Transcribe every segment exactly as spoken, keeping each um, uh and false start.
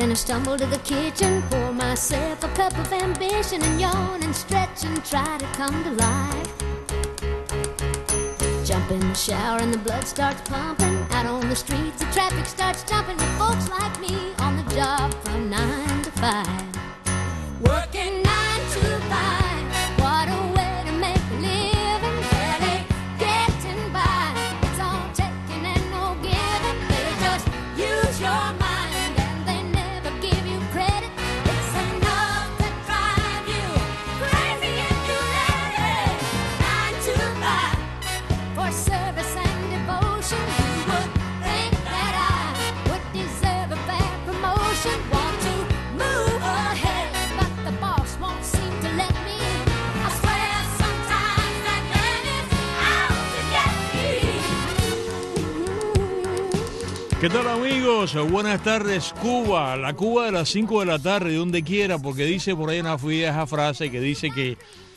Gonna stumble to the kitchen, pour myself a cup of ambition, and yawn and stretch and try to come to life. Jump in the shower and the blood starts pumping. Out on the streets the traffic starts jumping, with folks like me on the job from nine to five. Working nine to five, what a way to make a living. Barely getting by, it's all taking and no giving. Better just use your mind, and they never give you credit. It's enough to drive you crazy if you let it. Nine to five, for service and devotion. You would think that I would deserve a fair promotion. Want to move ahead, but the boss won't seem to let me. I swear sometimes that man is out to get me. ¿Qué tal, amigos? Buenas tardes, Cuba. La Cuba de las cinco de la tarde, donde quiera, porque dice por ahí una vieja frase que dice que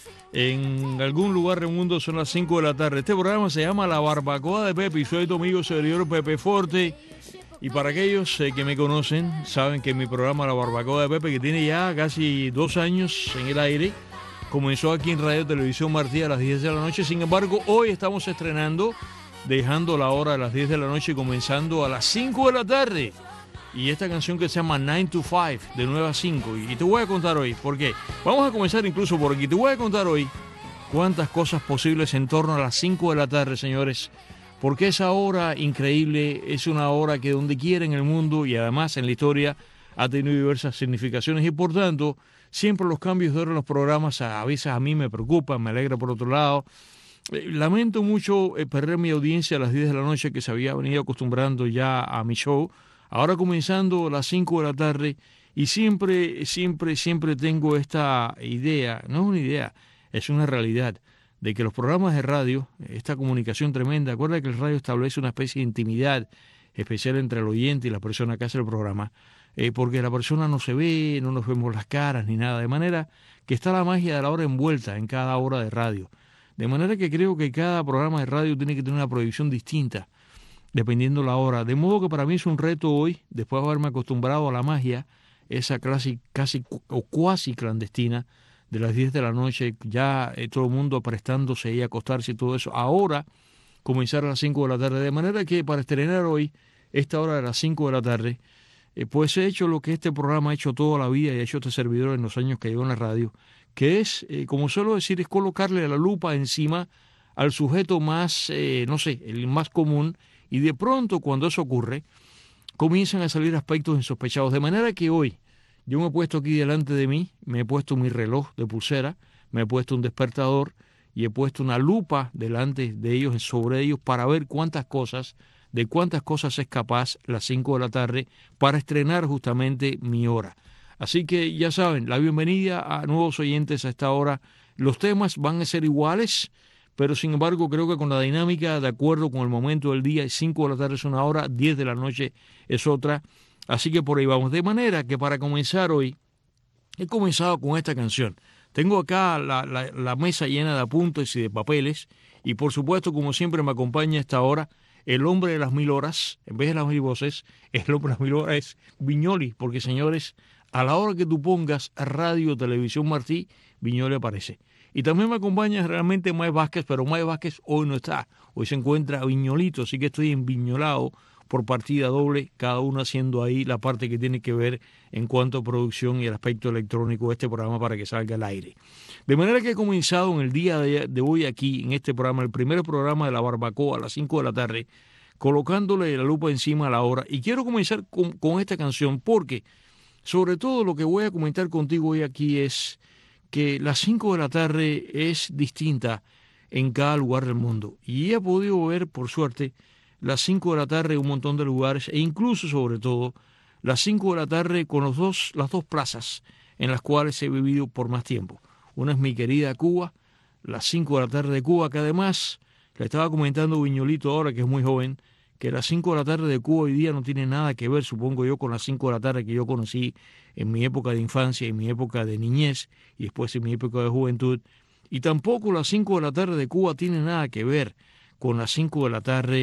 en algún lugar del mundo son las cinco de la tarde. Este programa se llama La Barbacoa de Pepe y soy tu amigo servidor Pepe Forte. Y para aquellos eh, que me conocen, saben que mi programa La Barbacoa de Pepe, que tiene ya casi dos años en el aire, comenzó aquí en Radio Televisión Martí a las diez de la noche. Sin embargo, hoy estamos estrenando, dejando la hora a las diez de la noche y comenzando a las cinco de la tarde. Y esta canción que se llama nine to five, de nueve a cinco. Y te voy a contar hoy, ¿por qué? Vamos a comenzar incluso por aquí. Te voy a contar hoy cuántas cosas posibles en torno a las cinco de la tarde, señores. Porque esa hora increíble es una hora que donde quiera en el mundo y además en la historia ha tenido diversas significaciones. Y por tanto, siempre los cambios de hora en los programas a veces a mí me preocupan, me alegra por otro lado. Eh, lamento mucho eh, perder mi audiencia a las diez de la noche que se había venido acostumbrando ya a mi show. Ahora comenzando a las cinco de la tarde y siempre, siempre, siempre tengo esta idea, no es una idea, es una realidad, de que los programas de radio, esta comunicación tremenda, acuerda que el radio establece una especie de intimidad especial entre el oyente y la persona que hace el programa, eh, porque la persona no se ve, no nos vemos las caras ni nada, de manera que está la magia de la hora envuelta en cada hora de radio. De manera que creo que cada programa de radio tiene que tener una proyección distinta, dependiendo la hora. De modo que para mí es un reto hoy, después de haberme acostumbrado a la magia, esa clase casi o cuasi clandestina de las diez de la noche, ya eh, todo el mundo prestándose ahí a acostarse y todo eso. Ahora comenzar a las cinco de la tarde, de manera que para estrenar hoy, esta hora de las cinco de la tarde, eh, pues he hecho lo que este programa ha hecho toda la vida y ha hecho este servidor en los años que llevo en la radio, que es, eh, como suelo decir, es colocarle la lupa encima al sujeto más, eh, no sé, el más común. Y de pronto, cuando eso ocurre, comienzan a salir aspectos insospechados. De manera que hoy, yo me he puesto aquí delante de mí, me he puesto mi reloj de pulsera, me he puesto un despertador y he puesto una lupa delante de ellos, sobre ellos, para ver cuántas cosas, de cuántas cosas es capaz las cinco de la tarde para estrenar justamente mi hora. Así que ya saben, la bienvenida a nuevos oyentes a esta hora. Los temas van a ser iguales, pero sin embargo creo que con la dinámica, de acuerdo con el momento del día, cinco de la tarde es una hora, diez de la noche es otra, así que por ahí vamos. De manera que para comenzar hoy, he comenzado con esta canción. Tengo acá la, la, la mesa llena de apuntes y de papeles, y por supuesto, como siempre me acompaña a esta hora, el hombre de las mil horas, en vez de las mil voces, el hombre de las mil horas es Viñoli, porque señores, a la hora que tú pongas Radio Televisión Martí, Viñoli aparece. Y también me acompaña realmente Mae Vázquez, pero Mae Vázquez hoy no está. Hoy se encuentra Viñolito, así que estoy enviñolado por partida doble, cada uno haciendo ahí la parte que tiene que ver en cuanto a producción y el aspecto electrónico de este programa para que salga al aire. De manera que he comenzado en el día de, de hoy aquí, en este programa, el primer programa de La Barbacoa a las cinco de la tarde, colocándole la lupa encima a la hora. Y quiero comenzar con, con esta canción porque, sobre todo, lo que voy a comentar contigo hoy aquí es que las cinco de la tarde es distinta en cada lugar del mundo. Y he podido ver, por suerte, las cinco de la tarde en un montón de lugares, e incluso, sobre todo, las cinco de la tarde con los dos, las dos plazas en las cuales he vivido por más tiempo. Una es mi querida Cuba, las cinco de la tarde de Cuba, que además, le estaba comentando Viñolito ahora, que es muy joven, que las cinco de la tarde de Cuba hoy día no tiene nada que ver, supongo yo, con las cinco de la tarde que yo conocí en mi época de infancia, en mi época de niñez y después en mi época de juventud. Y tampoco las cinco de la tarde de Cuba tiene nada que ver con las cinco de la tarde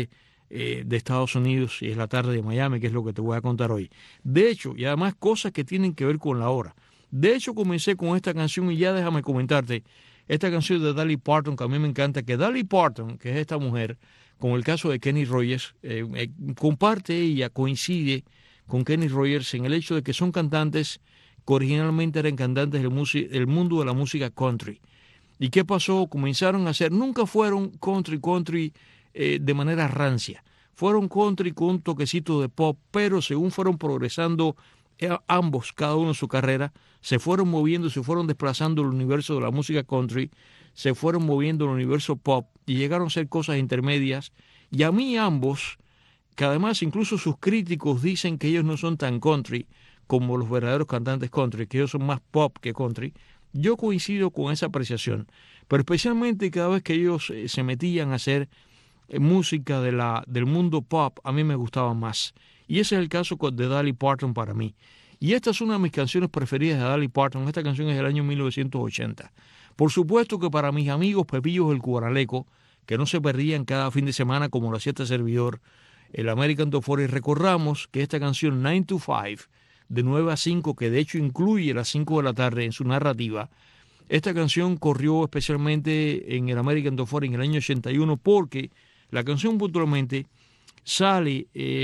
eh, de Estados Unidos y es la tarde de Miami, que es lo que te voy a contar hoy. De hecho, y además cosas que tienen que ver con la hora. De hecho, comencé con esta canción y ya déjame comentarte, esta canción de Dolly Parton, que a mí me encanta, que Dolly Parton, que es esta mujer, con el caso de Kenny Rogers, eh, eh, comparte ella, coincide con Kenny Rogers en el hecho de que son cantantes que originalmente eran cantantes del, del mundo de la música country. ¿Y qué pasó? Comenzaron a hacer, nunca fueron country, country eh, de manera rancia. Fueron country con un toquecito de pop, pero según fueron progresando eh, ambos, cada uno en su carrera, se fueron moviendo, se fueron desplazando el universo de la música country, se fueron moviendo el universo pop y llegaron a ser cosas intermedias. Y a mí ambos, que además incluso sus críticos dicen que ellos no son tan country como los verdaderos cantantes country, que ellos son más pop que country, yo coincido con esa apreciación. Pero especialmente cada vez que ellos eh, se metían a hacer eh, música de la, del mundo pop, a mí me gustaba más. Y ese es el caso de Dolly Parton para mí. Y esta es una de mis canciones preferidas de Dolly Parton. Esta canción es del año mil novecientos ochenta. Por supuesto que para mis amigos Pepillos del Cubaraleco, que no se perdían cada fin de semana como lo hacía este servidor, el American Top cuarenta, recordamos que esta canción nine to five, de nueve a cinco, que de hecho incluye las cinco de la tarde en su narrativa, esta canción corrió especialmente en el American Top cuarenta en el año ochenta y uno porque la canción puntualmente sale, eh,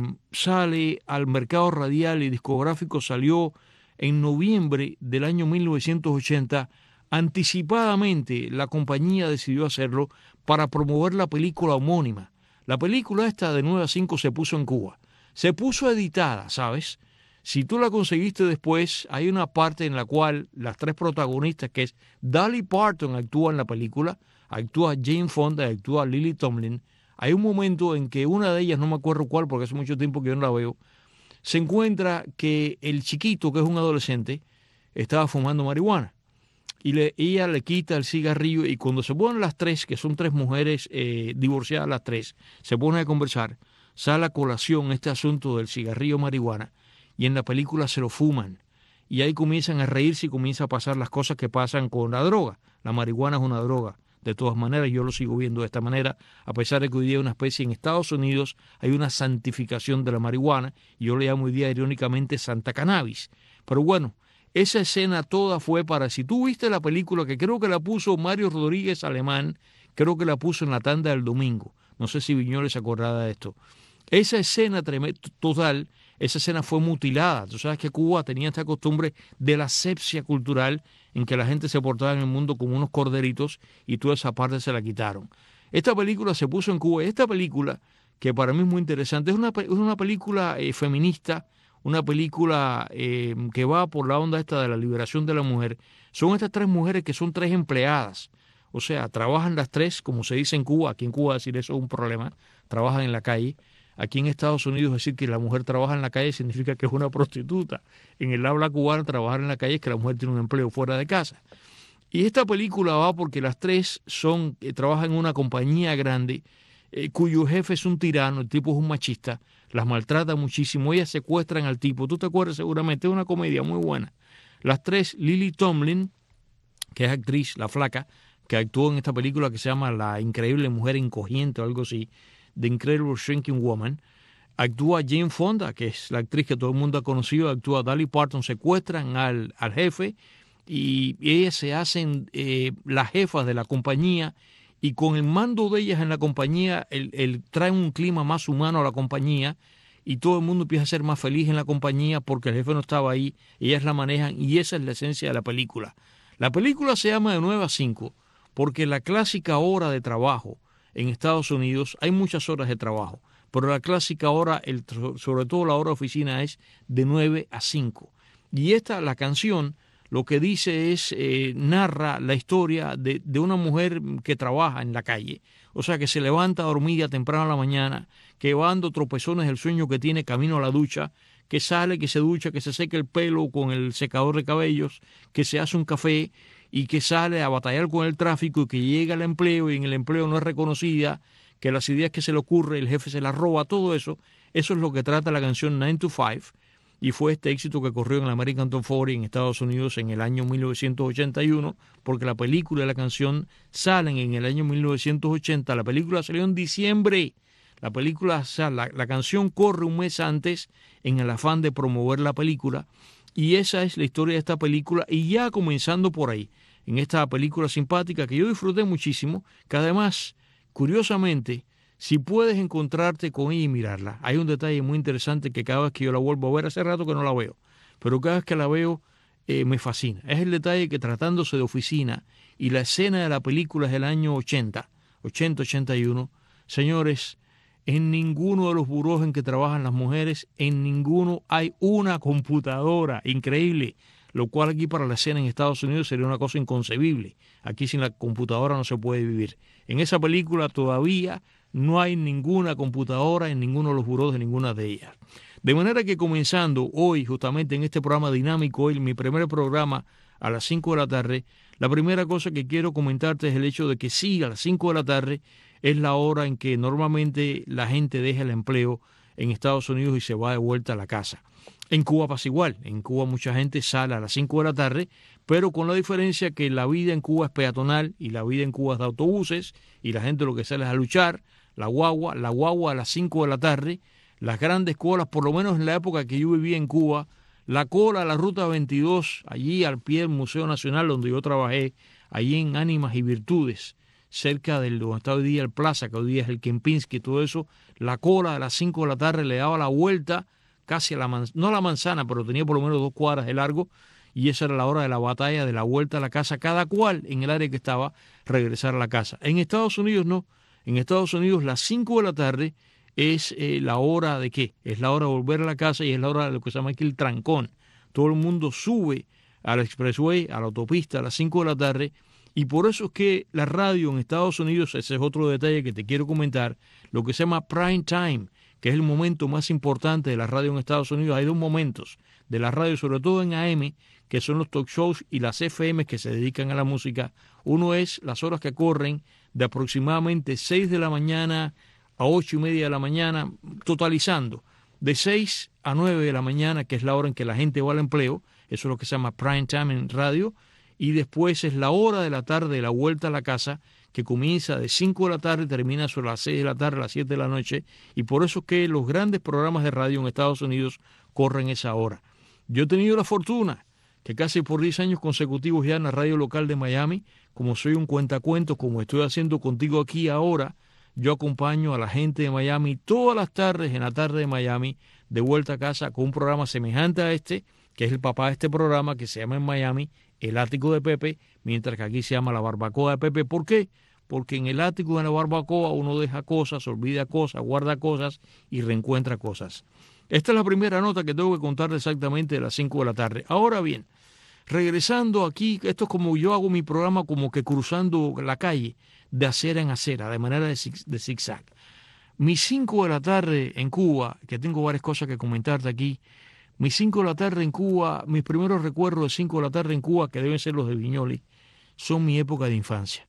sale al mercado radial y discográfico, salió en noviembre del año mil novecientos ochenta. Anticipadamente la compañía decidió hacerlo para promover la película homónima. La película esta de nueve a cinco se puso en Cuba. Se puso editada, ¿sabes? Si tú la conseguiste después, hay una parte en la cual las tres protagonistas, que es Dolly Parton, actúa en la película, actúa Jane Fonda y actúa Lily Tomlin. Hay un momento en que una de ellas, no me acuerdo cuál porque hace mucho tiempo que yo no la veo, se encuentra que el chiquito, que es un adolescente, estaba fumando marihuana. Y le, ella le quita el cigarrillo y cuando se ponen las tres, que son tres mujeres eh, divorciadas las tres, se ponen a conversar, sale a colación este asunto del cigarrillo marihuana y en la película se lo fuman. Y ahí comienzan a reírse y comienzan a pasar las cosas que pasan con la droga. La marihuana es una droga. De todas maneras, yo lo sigo viendo de esta manera, a pesar de que hoy día hay una especie en Estados Unidos, hay una santificación de la marihuana, y yo le llamo hoy día irónicamente Santa Cannabis. Pero bueno, esa escena toda fue para, si tú viste la película, que creo que la puso Mario Rodríguez Alemán, creo que la puso en la tanda del domingo, no sé si Viñoles se acordaba de esto, esa escena total, esa escena fue mutilada. Tú sabes que Cuba tenía esta costumbre de la asepsia cultural en que la gente se portaba en el mundo como unos corderitos y toda esa parte se la quitaron. Esta película se puso en Cuba. Esta película, que para mí es muy interesante, es una, es una película eh, feminista, una película eh, que va por la onda esta de la liberación de la mujer. Son estas tres mujeres que son tres empleadas. O sea, trabajan las tres, como se dice en Cuba. Aquí en Cuba decir eso es un problema. Trabajan en la calle. Aquí en Estados Unidos decir que la mujer trabaja en la calle significa que es una prostituta. En el habla cubana, trabajar en la calle es que la mujer tiene un empleo fuera de casa. Y esta película va porque las tres son eh, trabajan en una compañía grande eh, cuyo jefe es un tirano, el tipo es un machista, las maltrata muchísimo, ellas secuestran al tipo. Tú te acuerdas seguramente, es una comedia muy buena. Las tres, Lily Tomlin, que es actriz, la flaca, que actuó en esta película que se llama La Increíble Mujer Encogiente o algo así, The Incredible Shrinking Woman. Actúa Jane Fonda, que es la actriz que todo el mundo ha conocido. Actúa Dolly Parton. Secuestran al, al jefe y ellas se hacen eh, las jefas de la compañía, y con el mando de ellas en la compañía el, el, traen un clima más humano a la compañía y todo el mundo empieza a ser más feliz en la compañía porque el jefe no estaba ahí, ellas la manejan y esa es la esencia de la película. La película se llama de nueve a cinco porque la clásica hora de trabajo en Estados Unidos, hay muchas horas de trabajo, pero la clásica hora, el, sobre todo la hora de oficina, es de nueve a cinco. Y esta, la canción, lo que dice es, eh, narra la historia de, de una mujer que trabaja en la calle, o sea, que se levanta dormida temprano a la mañana, que va dando tropezones del sueño que tiene camino a la ducha, que sale, que se ducha, que se seca el pelo con el secador de cabellos, que se hace un café y que sale a batallar con el tráfico y que llega al empleo y en el empleo no es reconocida, que las ideas que se le ocurre el jefe se las roba, todo eso, eso es lo que trata la canción nine to five. Y fue este éxito que corrió en el American Top cuarenta en Estados Unidos en el año mil novecientos ochenta y uno, porque la película y la canción salen en el año mil novecientos ochenta. La película salió en diciembre. La película, o sea, la, la canción corre un mes antes en el afán de promover la película, y esa es la historia de esta película. Y ya comenzando por ahí, en esta película simpática que yo disfruté muchísimo, que además, curiosamente, si puedes encontrarte con ella y mirarla, hay un detalle muy interesante que cada vez que yo la vuelvo a ver, hace rato que no la veo, pero cada vez que la veo eh, me fascina. Es el detalle que, tratándose de oficina, y la escena de la película es del año ochenta, ochenta, ochenta y uno, señores, en ninguno de los burós en que trabajan las mujeres, en ninguno hay una computadora. Increíble. Lo cual aquí para la escena en Estados Unidos sería una cosa inconcebible. Aquí sin la computadora no se puede vivir. En esa película todavía no hay ninguna computadora en ninguno de los burós de ninguna de ellas. De manera que comenzando hoy, justamente en este programa dinámico, hoy mi primer programa a las cinco de la tarde, la primera cosa que quiero comentarte es el hecho de que sí, a las cinco de la tarde es la hora en que normalmente la gente deja el empleo en Estados Unidos y se va de vuelta a la casa. En Cuba pasa igual. En Cuba mucha gente sale a las cinco de la tarde, pero con la diferencia que la vida en Cuba es peatonal y la vida en Cuba es de autobuses, y la gente lo que sale es a luchar, la guagua, la guagua a las cinco de la tarde, las grandes colas, por lo menos en la época que yo vivía en Cuba, la cola a la Ruta veintidós, allí al pie del Museo Nacional donde yo trabajé, allí en Ánimas y Virtudes, cerca del donde está hoy día el Plaza, que hoy día es el Kempinski y todo eso, la cola a las cinco de la tarde le daba la vuelta casi a la manzana, no a la manzana, pero tenía por lo menos dos cuadras de largo, y esa era la hora de la batalla, de la vuelta a la casa, cada cual en el área que estaba, regresar a la casa. En Estados Unidos no, en Estados Unidos las cinco de la tarde es eh, la hora de qué, es la hora de volver a la casa y es la hora de lo que se llama aquí el trancón. Todo el mundo sube al expressway, a la autopista a las cinco de la tarde, y por eso es que la radio en Estados Unidos, ese es otro detalle que te quiero comentar, lo que se llama prime time, que es el momento más importante de la radio en Estados Unidos. Hay dos momentos de la radio, sobre todo en A M, que son los talk shows y las F M que se dedican a la música. Uno es las horas que corren de aproximadamente seis de la mañana a ocho y media de la mañana, totalizando de seis a nueve de la mañana, que es la hora en que la gente va al empleo. Eso es lo que se llama prime time en radio. Y después es la hora de la tarde de la vuelta a la casa, que comienza de cinco de la tarde y termina sobre las seis de la tarde, a las siete de la noche, y por eso es que los grandes programas de radio en Estados Unidos corren esa hora. Yo he tenido la fortuna que casi por diez años consecutivos ya en la radio local de Miami, como soy un cuentacuentos, como estoy haciendo contigo aquí ahora, yo acompaño a la gente de Miami todas las tardes, en la tarde de Miami, de vuelta a casa con un programa semejante a este, que es el papá de este programa, que se llama en Miami El Ático de Pepe, mientras que aquí se llama La Barbacoa de Pepe. ¿Por qué? Porque en el ático de la barbacoa uno deja cosas, olvida cosas, guarda cosas y reencuentra cosas. Esta es la primera nota que tengo que contar exactamente de las cinco de la tarde. Ahora bien, regresando aquí, esto es como yo hago mi programa como que cruzando la calle, de acera en acera, de manera de, zig, de zigzag. Mis cinco de la tarde en Cuba, que tengo varias cosas que comentarte aquí, mis cinco de la tarde en Cuba, mis primeros recuerdos de cinco de la tarde en Cuba, que deben ser los de Viñoli, son mi época de infancia.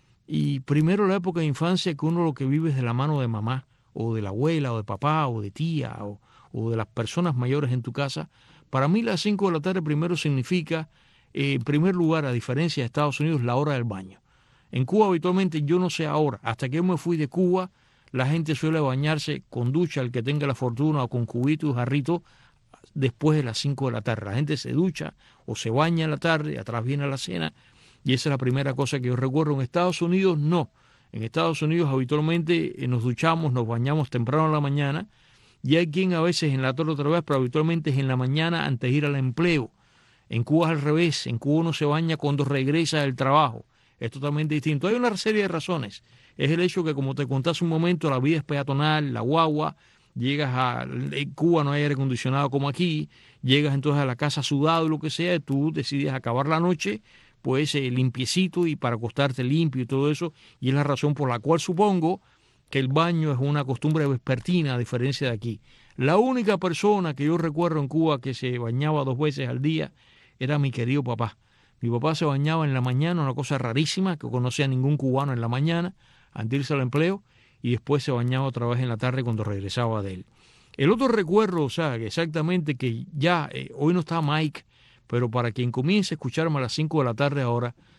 Y primero la época de infancia que uno lo que vive es de la mano de mamá, o de la abuela, o de papá, o de tía, o, o de las personas mayores en tu casa. Para mí las cinco de la tarde primero significa, eh, en primer lugar, a diferencia de Estados Unidos, la hora del baño. En Cuba habitualmente, yo no sé ahora, hasta que yo me fui de Cuba, la gente suele bañarse con ducha, el que tenga la fortuna, o con cubito y jarrito, después de las cinco de la tarde. La gente se ducha o se baña en la tarde, atrás viene la cena, y esa es la primera cosa que yo recuerdo. En Estados Unidos no. En Estados Unidos habitualmente nos duchamos, nos bañamos temprano en la mañana, y hay quien a veces en la tarde otra vez, pero habitualmente es en la mañana antes de ir al empleo. En Cuba es al revés, en Cuba uno se baña cuando regresa del trabajo. Es totalmente distinto. Hay una serie de razones. Es el hecho que, como te conté hace un momento, la vida es peatonal, la guagua, llegas a en Cuba, no hay aire acondicionado como aquí, llegas entonces a la casa sudado y lo que sea, tú decides acabar la noche pues eh, limpiecito y para acostarte limpio y todo eso, y es la razón por la cual supongo que el baño es una costumbre vespertina a diferencia de aquí. La única persona que yo recuerdo en Cuba que se bañaba dos veces al día era mi querido papá. Mi papá se bañaba en la mañana, una cosa rarísima, que conocía a ningún cubano en la mañana, antes de irse al empleo, y después se bañaba otra vez en la tarde cuando regresaba de él. El otro recuerdo, o sea, exactamente que ya, eh, hoy no está Mike, pero para quien comience a escucharme a las cinco de la tarde ahora,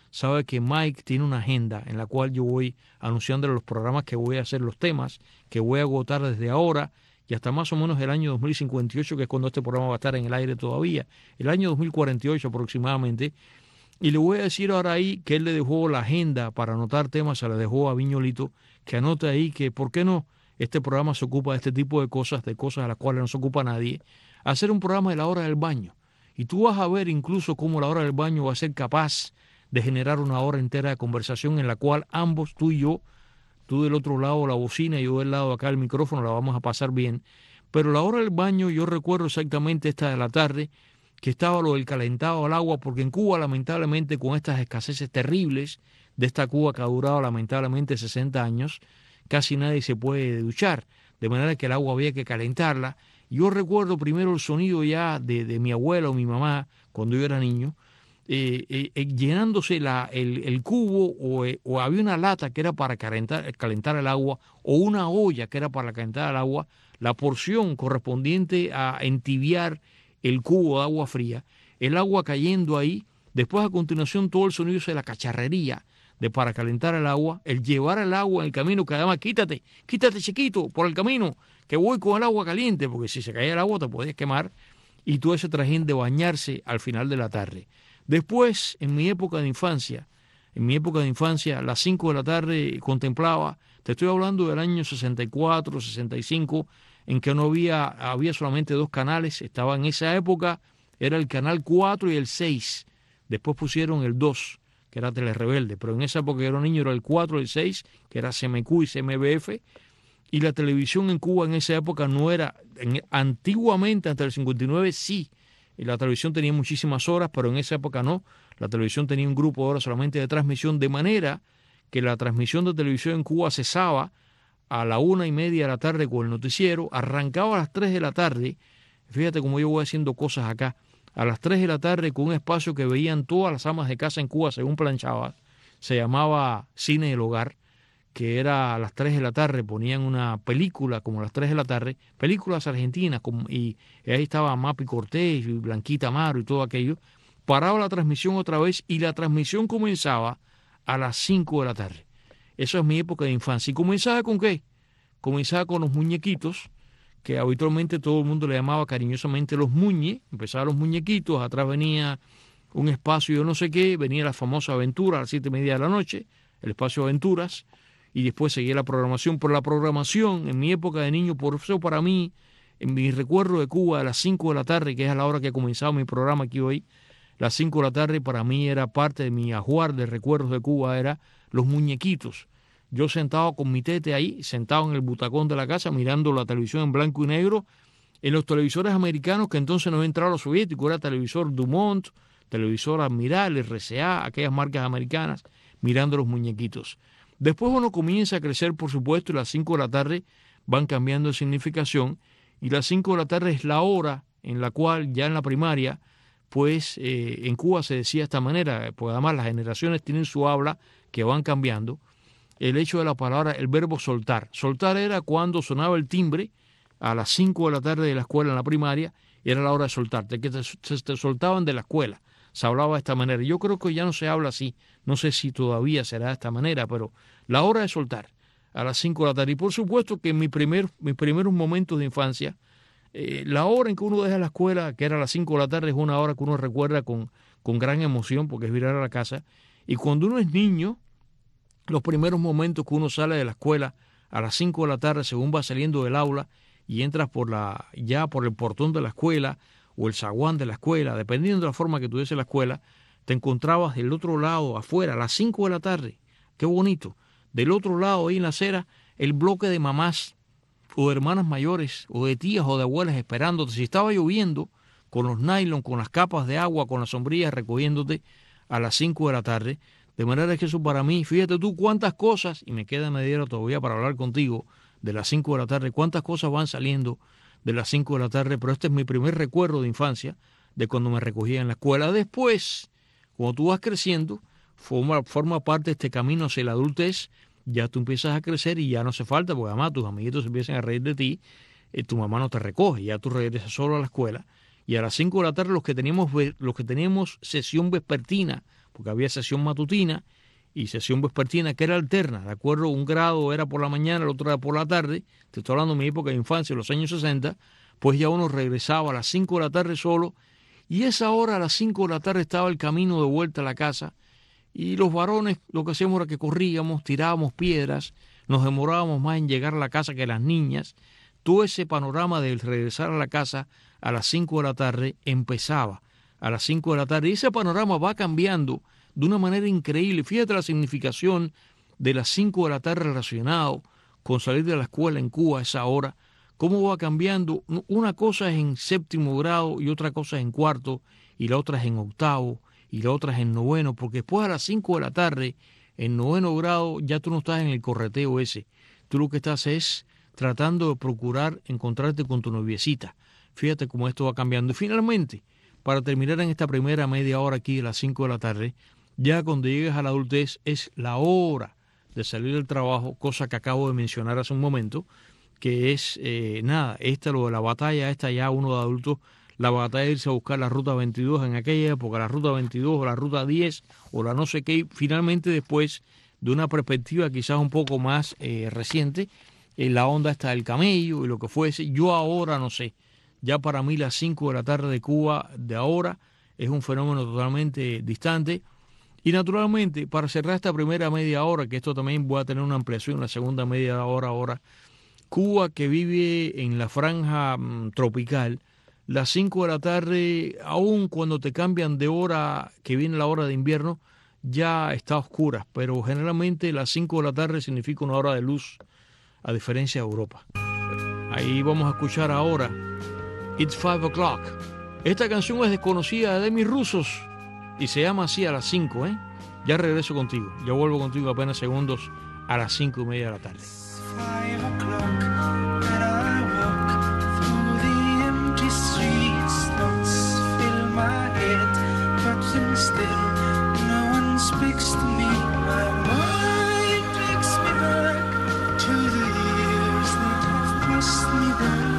sabe que Mike tiene una agenda en la cual yo voy anunciando los programas que voy a hacer, los temas que voy a agotar desde ahora y hasta más o menos el año dos mil cincuenta y ocho, que es cuando este programa va a estar en el aire todavía, el año dos mil cuarenta y ocho aproximadamente. Y le voy a decir ahora ahí que él le dejó la agenda para anotar temas, se la dejó a Viñolito, que anote ahí que por qué no este programa se ocupa de este tipo de cosas, de cosas a las cuales no se ocupa nadie, hacer un programa de la hora del baño. Y tú vas a ver incluso cómo la hora del baño va a ser capaz de generar una hora entera de conversación en la cual ambos, tú y yo, tú del otro lado la bocina y yo del lado acá el micrófono, la vamos a pasar bien. Pero la hora del baño, yo recuerdo exactamente esta de la tarde, que estaba lo del calentado al agua, porque en Cuba, lamentablemente, con estas escaseces terribles de esta Cuba que ha durado lamentablemente sesenta años, casi nadie se puede duchar, de manera que el agua había que calentarla. Yo recuerdo primero el sonido ya de, de mi abuela o mi mamá, cuando yo era niño, eh, eh, eh, llenándose la, el, el cubo o, eh, o había una lata que era para calentar, calentar el agua o una olla que era para calentar el agua, la porción correspondiente a entibiar el cubo de agua fría, el agua cayendo ahí, después a continuación todo el sonido de la cacharrería de para calentar el agua, el llevar el agua en el camino, que además quítate, quítate chiquito por el camino, que voy con el agua caliente, porque si se caía el agua te podías quemar, y todo ese trajín de bañarse al final de la tarde. Después, en mi época de infancia, en mi época de infancia, a las cinco de la tarde contemplaba, te estoy hablando del año sesenta y cuatro, sesenta y cinco, en que no había, había solamente dos canales, estaba en esa época, era el canal cuatro y el seis, después pusieron el dos, que era Telerebelde, pero en esa época que era un niño era el cuatro y el seis, que era C M Q y C M B F, y la televisión en Cuba en esa época no era, en, antiguamente hasta el cincuenta y nueve sí, y la televisión tenía muchísimas horas, pero en esa época no, la televisión tenía un grupo de horas solamente de transmisión, de manera que la transmisión de televisión en Cuba cesaba a la una y media de la tarde con el noticiero, arrancaba a las tres de la tarde, fíjate cómo yo voy haciendo cosas acá, a las tres de la tarde con un espacio que veían todas las amas de casa en Cuba según planchaba, se llamaba Cine del Hogar, que era a las tres de la tarde, ponían una película como a las tres de la tarde, películas argentinas, como, y, y ahí estaba Mapi Cortés y Blanquita Amaro y todo aquello, paraba la transmisión otra vez y la transmisión comenzaba a las cinco de la tarde. Eso es mi época de infancia. ¿Y comenzaba con qué? Comenzaba con los muñequitos, que habitualmente todo el mundo le llamaba cariñosamente los muñe. Empezaban los muñequitos, atrás venía un espacio yo no sé qué, venía la famosa aventura a las siete y media de la noche, el espacio Aventuras, y después seguía la programación. Por la programación, en mi época de niño, por eso para mí, en mi recuerdo de Cuba, a las cinco de la tarde, que es a la hora que comenzaba mi programa aquí hoy, las cinco de la tarde para mí era parte de mi ajuar de recuerdos de Cuba, era los muñequitos. Yo sentado con mi tete ahí, sentado en el butacón de la casa, mirando la televisión en blanco y negro, en los televisores americanos, que entonces no había entrado los soviéticos, era televisor Dumont, televisor Admiral, R C A, aquellas marcas americanas, mirando los muñequitos. Después uno comienza a crecer, por supuesto, y las cinco de la tarde van cambiando de significación, y las cinco de la tarde es la hora en la cual ya en la primaria, pues eh, en Cuba se decía de esta manera, pues además las generaciones tienen su habla que van cambiando, el hecho de la palabra, el verbo soltar. Soltar era cuando sonaba el timbre a las cinco de la tarde de la escuela en la primaria, y era la hora de soltarte, que te, te, te soltaban de la escuela. Se hablaba de esta manera. Yo creo que ya no se habla así. No sé si todavía será de esta manera, pero la hora de soltar a las cinco de la tarde. Y por supuesto que en mi primer, mis primeros momentos de infancia, eh, la hora en que uno deja la escuela, que era a las cinco de la tarde, es una hora que uno recuerda con, con gran emoción, porque es virar a la casa. Y cuando uno es niño, los primeros momentos que uno sale de la escuela a las cinco de la tarde, según va saliendo del aula y entras por la, ya por el portón de la escuela o el zaguán de la escuela, dependiendo de la forma que tuviese la escuela, te encontrabas del otro lado, afuera, a las cinco de la tarde. Qué bonito. Del otro lado, ahí en la acera, el bloque de mamás o de hermanas mayores o de tías o de abuelas esperándote. Si estaba lloviendo, con los nylon, con las capas de agua, con las sombrillas recogiéndote a las cinco de la tarde. De manera que eso para mí, fíjate tú cuántas cosas, y me queda media hora todavía para hablar contigo de las cinco de la tarde, cuántas cosas van saliendo de las cinco de la tarde, pero este es mi primer recuerdo de infancia, de cuando me recogía en la escuela. Después, cuando tú vas creciendo, forma, forma parte de este camino hacia la adultez, ya tú empiezas a crecer y ya no hace falta, porque además tus amiguitos empiezan a reír de ti, eh, tu mamá no te recoge, ya tú regresas solo a la escuela, y a las cinco de la tarde los que teníamos, los que teníamos sesión vespertina, porque había sesión matutina y sesión vespertina que era alterna, ¿de acuerdo? Un grado era por la mañana, el otro era por la tarde. Te estoy hablando de mi época de infancia, los años sesenta, pues ya uno regresaba a las cinco de la tarde solo, y esa hora, a las cinco de la tarde, estaba el camino de vuelta a la casa, y los varones lo que hacíamos era que corríamos, tirábamos piedras, nos demorábamos más en llegar a la casa que las niñas. Todo ese panorama de regresar a la casa a las cinco de la tarde empezaba a las cinco de la tarde, y ese panorama va cambiando de una manera increíble. Fíjate la significación de las cinco de la tarde relacionado con salir de la escuela en Cuba a esa hora, cómo va cambiando. Una cosa es en séptimo grado y otra cosa es en cuarto, y la otra es en octavo y la otra es en noveno, porque después a las cinco de la tarde, en noveno grado, ya tú no estás en el correteo ese. Tú lo que estás es tratando de procurar encontrarte con tu noviecita. Fíjate cómo esto va cambiando. Y finalmente, para terminar en esta primera media hora aquí a las cinco de la tarde, ya cuando llegues a la adultez es la hora de salir del trabajo, cosa que acabo de mencionar hace un momento, que es, eh, nada, esta lo de la batalla, esta ya uno de adultos, la batalla de irse a buscar la ruta veintidós en aquella época, la ruta veintidós o la ruta diez o la no sé qué, finalmente después de una perspectiva quizás un poco más eh, reciente, eh, la onda está del camello y lo que fuese. Yo ahora no sé, ya para mí las cinco de la tarde de Cuba de ahora es un fenómeno totalmente distante. Y naturalmente, para cerrar esta primera media hora, que esto también voy a tener una ampliación en la segunda media hora ahora, Cuba, que vive en la franja mmm, tropical, las cinco de la tarde, aun cuando te cambian de hora, que viene la hora de invierno, ya está oscura, pero generalmente las cinco de la tarde significa una hora de luz, a diferencia de Europa. Ahí vamos a escuchar ahora It's Five O'Clock. Esta canción es desconocida de mis rusos y se llama así, A las cinco, ¿eh? Ya regreso contigo, ya vuelvo contigo apenas segundos a las cinco y media de la tarde. Five o'clock when I walk through the empty streets, thoughts fill my head, but instead no one speaks to me. My mind takes me back to the years that have passed me by.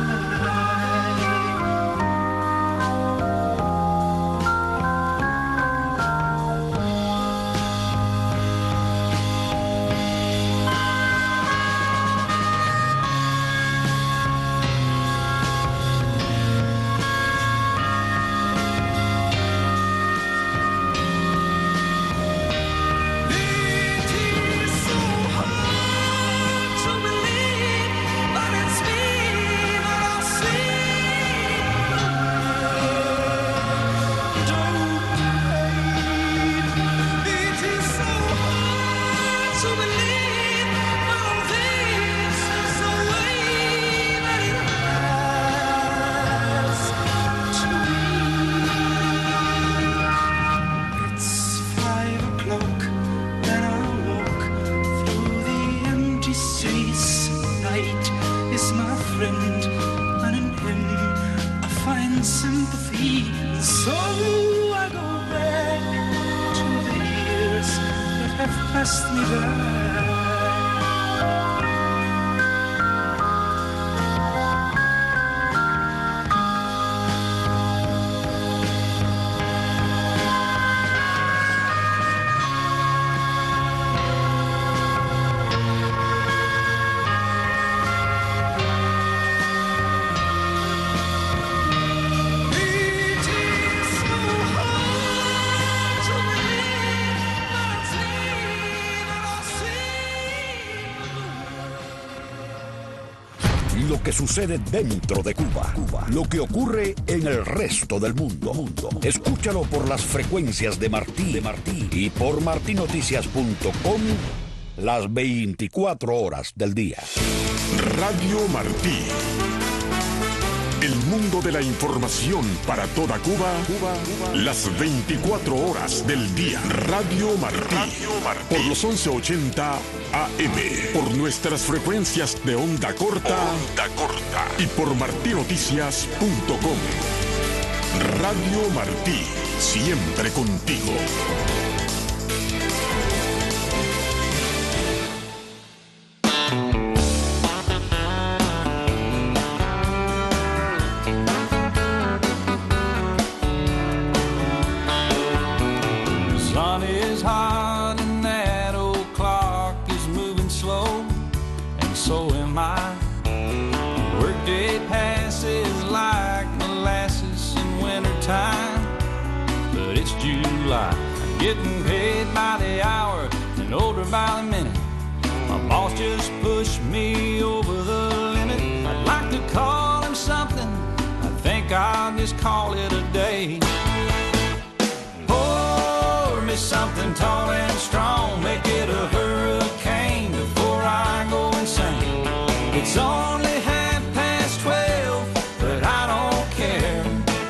Lo que sucede dentro de Cuba, Cuba, lo que ocurre en el resto del mundo. mundo. Escúchalo por las frecuencias de Martí, de Martí y por martí noticias punto com las veinticuatro horas del día. Radio Martí. El mundo de la información para toda Cuba, Cuba, Cuba, las veinticuatro horas del día. Radio Martí. Radio Martí. Por los once ochenta A M. Por nuestras frecuencias de onda corta. Onda corta. Y por martí noticias punto com. Radio Martí. Siempre contigo. sun is hot and that old clock is moving slow, and so am I. Workday passes like molasses in wintertime, but it's July. I'm getting paid by the hour and older by the minute. My boss just pushed me over the limit. I'd like to call him something, I think I'll just call it a day. Pour me something tall and strong, make it a hurricane before I go insane. It's only half past twelve, but I don't care.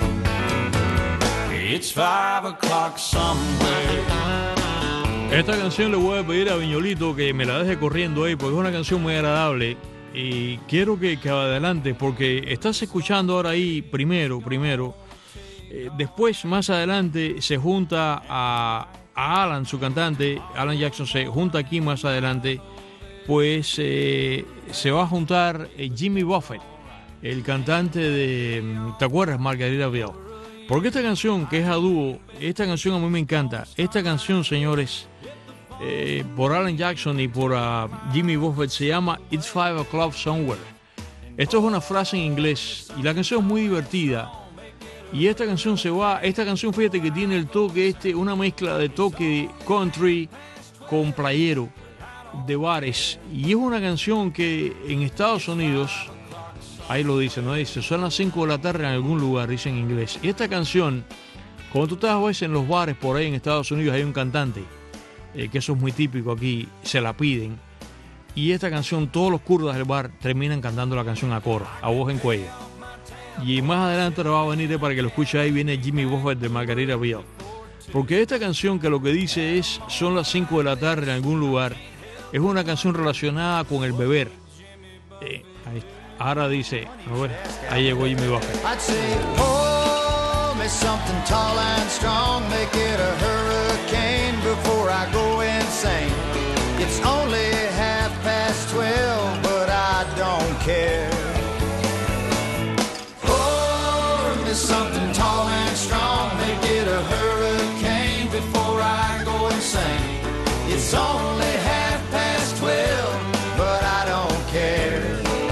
It's five o'clock somewhere. Esta canción le voy a pedir a Viñolito que me la deje corriendo ahí, porque es una canción muy agradable y quiero que, que adelante, porque estás escuchando ahora ahí primero, primero. Eh, después, más adelante, se junta a, a Alan, su cantante, Alan Jackson, se junta aquí más adelante, pues eh, se va a juntar eh, Jimmy Buffett, el cantante de, ¿te acuerdas? Margaritaville. Porque esta canción, que es a dúo, esta canción a mí me encanta. Esta canción, señores, eh, por Alan Jackson y por uh, Jimmy Buffett, se llama It's Five O'Clock Somewhere. Esto es una frase en inglés y la canción es muy divertida. Y esta canción se va, esta canción, fíjate que tiene el toque este, una mezcla de toque country con playero de bares. Y es una canción que en Estados Unidos, ahí lo dice, ¿no? Dice, son las cinco de la tarde en algún lugar, dice en inglés. Y esta canción, cuando tú estás a veces en los bares por ahí en Estados Unidos, hay un cantante, eh, que eso es muy típico aquí, se la piden. Y esta canción, todos los kurdas del bar terminan cantando la canción a coro, a voz en cuello. Y más adelante va a venir, eh, para que lo escuche ahí, viene Jimmy Buffett de Margaritaville. Porque esta canción, que lo que dice es, son las cinco de la tarde en algún lugar, es una canción relacionada con el beber. Eh, ahí está. Ahora dice, a ver, ahí llegó Jimmy Buffett. I'd say, pour me something tall and strong, make it a hurricane before I go insane. It's only half past twelve, but I don't care. Pour me something tall and strong, make it a hurricane before I go insane. It's only half past twelve, but I don't care.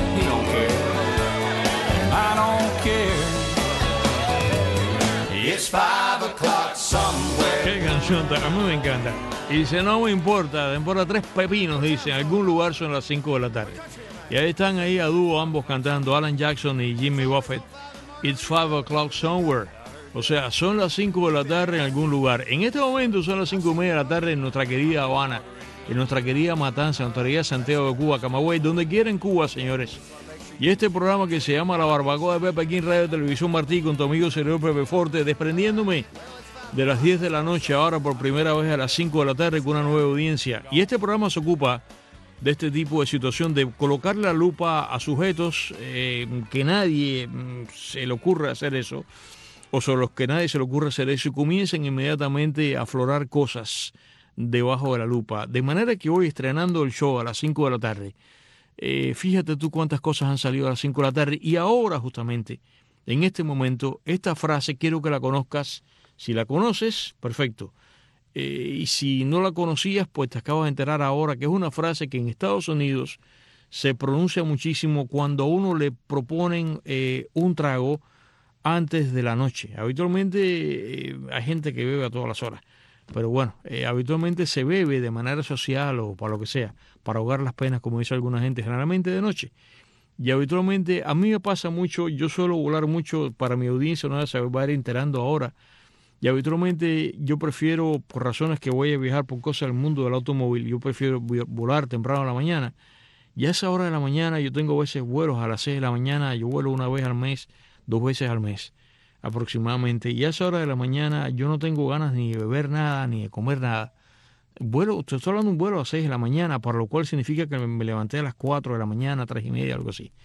It's five o'clock somewhere. Qué canción, a mí me encanta. Y dice, no me importa, me importa tres pepinos, dice, en algún lugar son las cinco de la tarde. Y ahí están ahí a dúo ambos cantando, Alan Jackson y Jimmy Buffett. It's five o'clock somewhere. O sea, son las cinco de la tarde en algún lugar. En este momento son las cinco y media de la tarde en nuestra querida Habana, en nuestra querida Matanza, en nuestra querida Santiago de Cuba, Camagüey, donde quiera en Cuba, señores. Y este programa que se llama La Barbacoa de Pepe aquí en Radio Televisión Martí con tu amigo servidor Pepe Forte, desprendiéndome de las diez de la noche ahora por primera vez a las cinco de la tarde con una nueva audiencia. Y este programa se ocupa de este tipo de situación, de colocar la lupa a sujetos eh, que nadie mm, se le ocurre hacer eso, o sobre los que nadie se le ocurre hacer eso, y comiencen inmediatamente a aflorar cosas debajo de la lupa. De manera que hoy, estrenando el show a las cinco de la tarde, Eh, fíjate tú cuántas cosas han salido a las cinco de la tarde. Y ahora, justamente, en este momento, esta frase quiero que la conozcas. Si la conoces, perfecto. Eh, y si no la conocías, pues te acabas de enterar ahora que es una frase que en Estados Unidos se pronuncia muchísimo cuando a uno le proponen eh, un trago antes de la noche. Habitualmente eh, hay gente que bebe a todas las horas. Pero bueno, eh, habitualmente se bebe de manera social o para lo que sea, para ahogar las penas, como dice alguna gente, generalmente de noche. Y habitualmente, a mí me pasa mucho, yo suelo volar mucho para mi audiencia, no se va a ir enterando ahora. Y habitualmente yo prefiero, por razones que voy a viajar por cosas del mundo del automóvil, yo prefiero volar temprano a la mañana. Y a esa hora de la mañana yo tengo a veces vuelos a las seis de la mañana, yo vuelo una vez al mes, dos veces al mes aproximadamente, y a esa hora de la mañana yo no tengo ganas ni de beber nada, ni de comer nada. Vuelo, estoy hablando de un vuelo a las seis de la mañana, para lo cual significa que me levanté a las cuatro de la mañana, tres y media, algo así.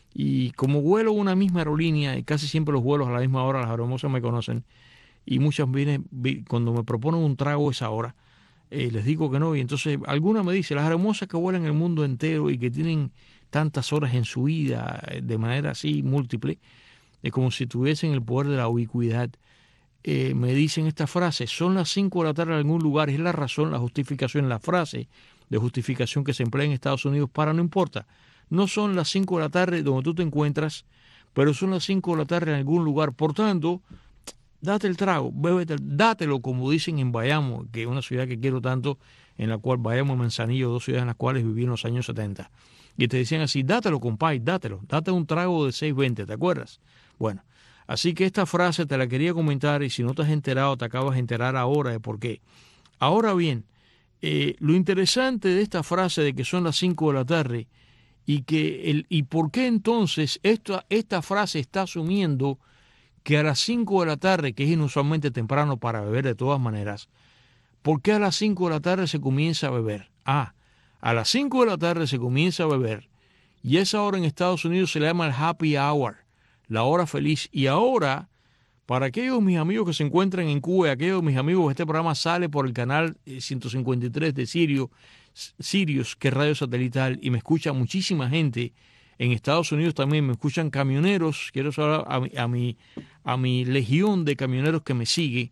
Y como vuelo una misma aerolínea, y casi siempre los vuelos a la misma hora, las aeromosas me conocen, y muchas veces cuando me proponen un trago a esa hora, eh, les digo que no, y entonces alguna me dice, las aeromosas que vuelan el mundo entero y que tienen tantas horas en su vida de manera así múltiple, es como si tuviesen el poder de la ubicuidad. eh, me dicen esta frase, son las cinco de la tarde en algún lugar, es la razón, la justificación, la frase de justificación que se emplea en Estados Unidos para no importa. No son las cinco de la tarde donde tú te encuentras, pero son las cinco de la tarde en algún lugar. Por tanto, date el trago, bébete, dátelo, como dicen en Bayamo, que es una ciudad que quiero tanto, en la cual Bayamo y Manzanillo, dos ciudades en las cuales viví en los años setenta. Y te decían así, dátelo, compay, dátelo, date un trago de seis veinte, ¿te acuerdas? Bueno, así que esta frase te la quería comentar y si no te has enterado, te acabas de enterar ahora de por qué. Ahora bien, eh, lo interesante de esta frase de que son las cinco de la tarde y que el y por qué entonces esta, esta frase está asumiendo que a las cinco de la tarde, que es inusualmente temprano para beber de todas maneras, ¿por qué a las cinco de la tarde se comienza a beber? Ah, a las cinco de la tarde se comienza a beber y esa hora en Estados Unidos se le llama el happy hour, la hora feliz. Y ahora, para aquellos mis amigos que se encuentran en Cuba y aquellos mis amigos, este programa sale por el canal ciento cincuenta y tres de Sirio, Sirius, que es radio satelital, y me escucha muchísima gente. En Estados Unidos también me escuchan camioneros. Quiero saludar a mi, a mi, a mi legión de camioneros que me sigue.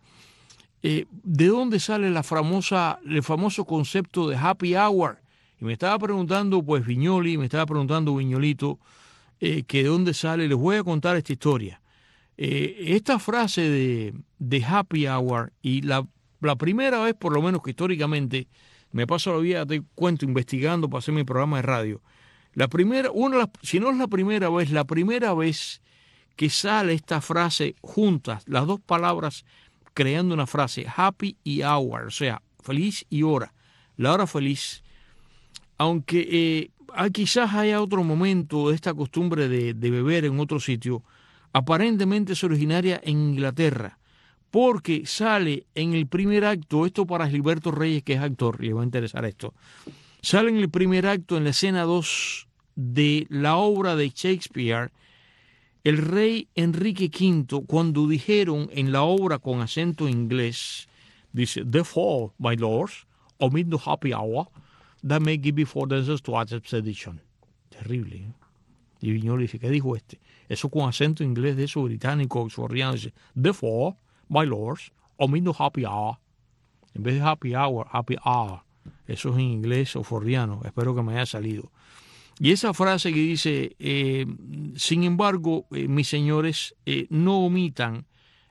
Eh, ¿De dónde sale la famosa, el famoso concepto de happy hour? Y me estaba preguntando, pues, Viñoli, me estaba preguntando Viñolito, eh, que de dónde sale. Les voy a contar esta historia. Eh, esta frase de, de happy hour, y la, la primera vez, por lo menos que históricamente, me paso la vida, te cuento, investigando para hacer mi programa de radio. La primera, una, si no es la primera vez, la primera vez que sale esta frase juntas, las dos palabras creando una frase, happy y hour, o sea, feliz y hora, la hora feliz. Aunque eh, hay, quizás haya otro momento de esta costumbre de, de beber en otro sitio, aparentemente es originaria en Inglaterra, porque sale en el primer acto, esto para Gilberto Reyes, que es actor, le va a interesar esto, sale en el primer acto, en la escena dos de la obra de Shakespeare, el rey Enrique quinto, cuando dijeron en la obra con acento inglés, dice, therefore, my lords, omit the happy hour, that may give before dancers to our expedition. Terrible, ¿eh? Y Viñola dice, ¿qué dijo este? Eso con acento inglés de eso británico, oxfordiano, dice, therefore, my lords, omit the happy hour. En vez de happy hour, happy hour. Eso es en inglés oxfordiano. Espero que me haya salido. Y esa frase que dice, eh, sin embargo, eh, mis señores, eh, no omitan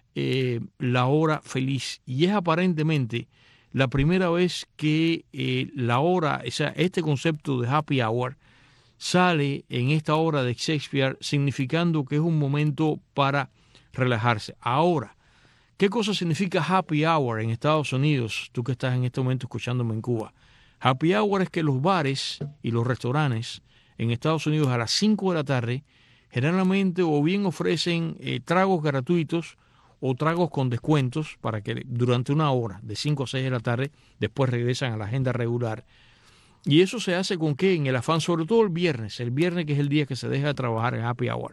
eh, la hora feliz. Y es aparentemente la primera vez que eh, la hora, o sea, este concepto de happy hour sale en esta obra de Shakespeare, significando que es un momento para relajarse. Ahora, ¿qué cosa significa happy hour en Estados Unidos? Tú que estás en este momento escuchándome en Cuba. Happy hour es que los bares y los restaurantes en Estados Unidos a las cinco de la tarde generalmente o bien ofrecen eh, tragos gratuitos o tragos con descuentos para que durante una hora, de cinco a seis de la tarde, después regresan a la agenda regular. Y eso se hace con qué, en el afán, sobre todo el viernes, el viernes que es el día que se deja de trabajar en happy hour,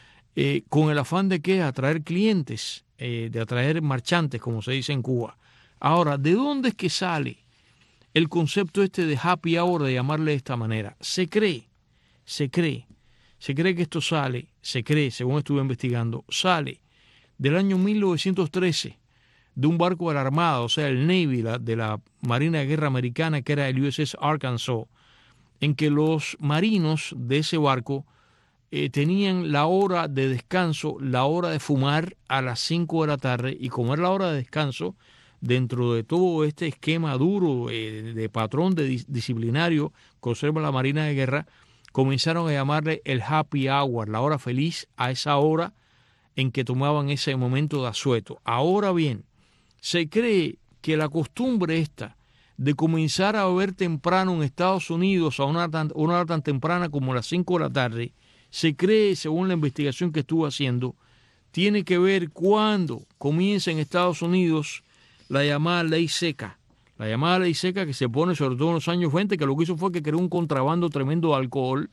eh, con el afán de qué, atraer clientes, eh, de atraer marchantes, como se dice en Cuba. Ahora, ¿de dónde es que sale el concepto este de happy hour, de llamarle de esta manera? Se cree, se cree, se cree que esto sale, se cree, según estuve investigando, sale del año mil novecientos trece, de un barco de la Armada, o sea, el Navy, la, de la Marina de Guerra Americana, que era el U S S Arkansas, en que los marinos de ese barco eh, tenían la hora de descanso, la hora de fumar a las cinco de la tarde, y como era la hora de descanso, dentro de todo este esquema duro eh, de patrón de dis disciplinario que observa la Marina de Guerra, comenzaron a llamarle el happy hour, la hora feliz, a esa hora en que tomaban ese momento de asueto. Ahora bien, se cree que la costumbre esta de comenzar a beber temprano en Estados Unidos a una, tan, una hora tan temprana como las cinco de la tarde, se cree, según la investigación que estuve haciendo, tiene que ver cuando comienza en Estados Unidos la llamada ley seca. La llamada ley seca que se pone sobre todo en los años veinte, que lo que hizo fue que creó un contrabando tremendo de alcohol.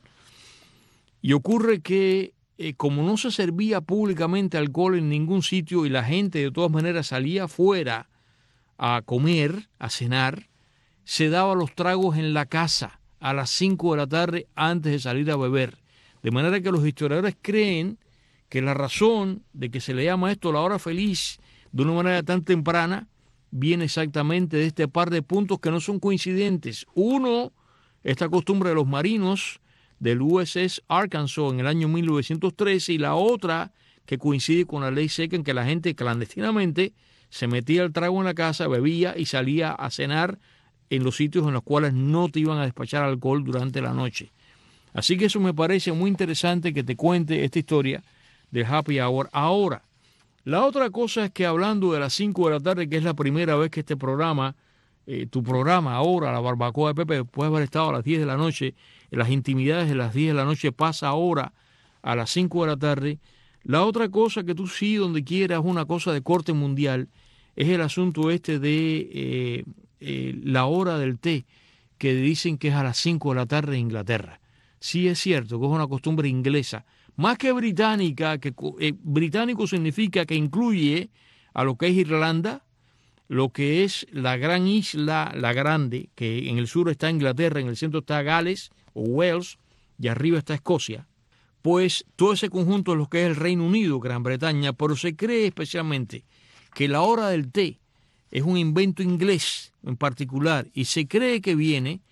Y ocurre que eh, como no se servía públicamente alcohol en ningún sitio y la gente de todas maneras salía afuera a comer, a cenar, se daba los tragos en la casa a las cinco de la tarde antes de salir a beber. De manera que los historiadores creen que la razón de que se le llama esto la hora feliz de una manera tan temprana, viene exactamente de este par de puntos que no son coincidentes. Uno, esta costumbre de los marinos del U S S Arkansas en el año mil novecientos trece, y la otra que coincide con la ley seca, en que la gente clandestinamente se metía el trago en la casa, bebía y salía a cenar en los sitios en los cuales no te iban a despachar alcohol durante la noche. Así que eso me parece muy interesante que te cuente esta historia del happy hour. Ahora, la otra cosa es que hablando de las cinco de la tarde, que es la primera vez que este programa, eh, tu programa ahora, la barbacoa de Pepe, después de haber estado a las diez de la noche, en las intimidades de las diez de la noche, pasa ahora a las cinco de la tarde. La otra cosa que tú sí, donde quieras, una cosa de corte mundial, es el asunto este de eh, eh, la hora del té, que dicen que es a las cinco de la tarde en Inglaterra. Sí es cierto que es una costumbre inglesa, más que británica, que eh, británico significa que incluye a lo que es Irlanda, lo que es la gran isla, la grande, que en el sur está Inglaterra, en el centro está Gales o Wales, y arriba está Escocia. Pues todo ese conjunto es lo que es el Reino Unido, Gran Bretaña, pero se cree especialmente que la hora del té es un invento inglés en particular, y se cree que viene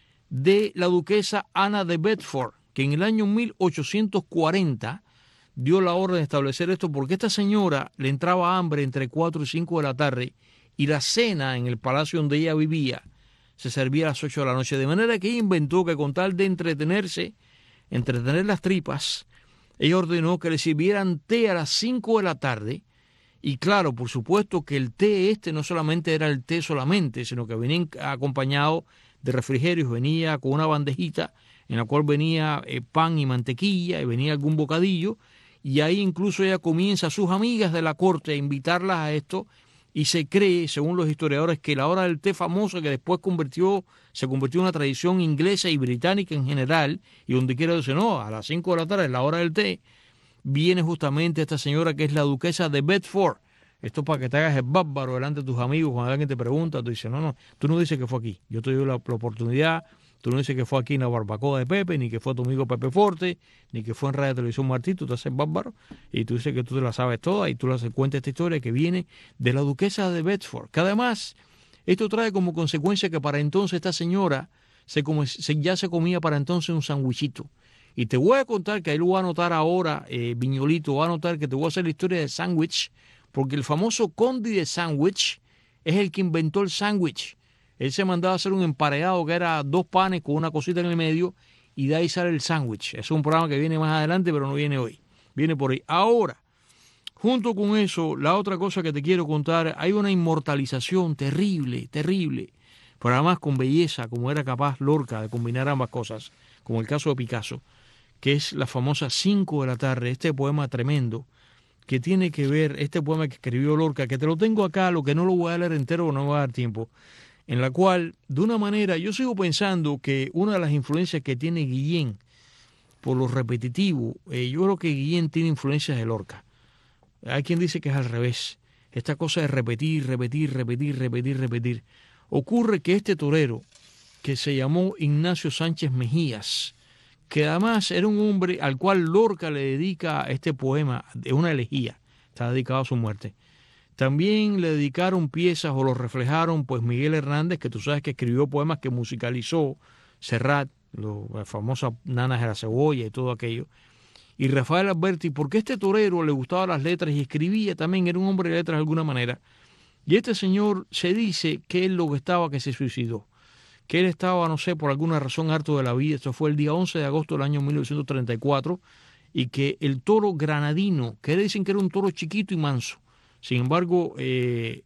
de la duquesa Ana de Bedford, que en el año mil ochocientos cuarenta dio la orden de establecer esto, porque esta señora le entraba hambre entre cuatro y cinco de la tarde, y la cena en el palacio donde ella vivía se servía a las ocho de la noche, de manera que ella inventó que con tal de entretenerse, entretener las tripas, ella ordenó que le sirvieran té a las cinco de la tarde. Y claro, por supuesto que el té este no solamente era el té solamente, sino que venía acompañado de refrigerios, venía con una bandejita en la cual venía eh, pan y mantequilla, y venía algún bocadillo, y ahí incluso ella comienza a sus amigas de la corte a invitarlas a esto, y se cree, según los historiadores, que la hora del té famosa, que después convirtió, se convirtió en una tradición inglesa y británica en general, y donde quiera decir, no, a las cinco de la tarde es la hora del té, viene justamente esta señora que es la duquesa de Bedford. Esto para que te hagas el bárbaro delante de tus amigos, cuando alguien te pregunta, tú dices, no, no, tú no dices que fue aquí, yo te doy la, la oportunidad, tú no dices que fue aquí en la barbacoa de Pepe, ni que fue tu amigo Pepe Forte, ni que fue en Radio Televisión Martí, tú te haces bárbaro, y tú dices que tú te la sabes toda, y tú le cuentas esta historia que viene de la duquesa de Bedford, que además, esto trae como consecuencia que para entonces esta señora se come, se, ya se comía para entonces un sandwichito. Y te voy a contar, que ahí lo voy a anotar ahora, eh, Viñolito, voy a anotar que te voy a hacer la historia del sándwich, porque el famoso conde de sándwich es el que inventó el sándwich. Él se mandaba a hacer un emparedado que era dos panes con una cosita en el medio, y de ahí sale el sándwich. Es un programa que viene más adelante, pero no viene hoy. Viene por ahí. Ahora, junto con eso, la otra cosa que te quiero contar, hay una inmortalización terrible, terrible, pero además con belleza, como era capaz Lorca de combinar ambas cosas, como el caso de Picasso, que es la famosa cinco de la tarde, este poema tremendo, que tiene que ver, este poema que escribió Lorca, que te lo tengo acá, lo que no lo voy a leer entero, no me va a dar tiempo, en la cual, de una manera, yo sigo pensando que una de las influencias que tiene Guillén, por lo repetitivo, eh, yo creo que Guillén tiene influencias de Lorca. Hay quien dice que es al revés, esta cosa de repetir, repetir, repetir, repetir, repetir. Ocurre que este torero, que se llamó Ignacio Sánchez Mejías, que además era un hombre al cual Lorca le dedica este poema de una elegía, está dedicado a su muerte. También le dedicaron piezas o lo reflejaron pues Miguel Hernández, que tú sabes que escribió poemas que musicalizó Serrat, la famosa Nanas de la Cebolla y todo aquello. Y Rafael Alberti, porque este torero le gustaban las letras y escribía también, era un hombre de letras de alguna manera. Y este señor se dice que él lo que estaba que se suicidó, que él estaba, no sé, por alguna razón harto de la vida. Esto fue el día once de agosto del año mil novecientos treinta y cuatro, y que el toro granadino, que dicen que era un toro chiquito y manso, sin embargo, eh,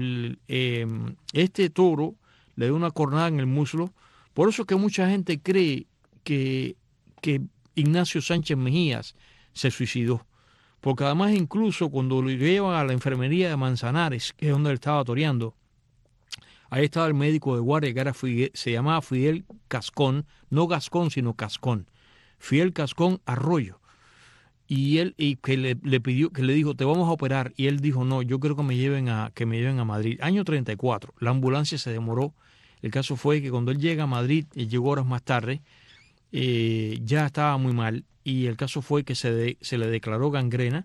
eh, este toro le dio una cornada en el muslo. Por eso es que mucha gente cree que, que Ignacio Sánchez Mejías se suicidó, porque además incluso cuando lo llevan a la enfermería de Manzanares, que es donde él estaba toreando, ahí estaba el médico de guardia, que era Fidel, se llamaba Fidel Cascón, no Gascón, sino Cascón, Fidel Cascón Arroyo. Y él y que le, le pidió, que le dijo, te vamos a operar. Y él dijo, no, yo quiero que me lleven a, que me lleven a Madrid. Año treinta y cuatro, la ambulancia se demoró. El caso fue que cuando él llega a Madrid, él llegó horas más tarde, eh, ya estaba muy mal. Y el caso fue que se, de, se le declaró gangrena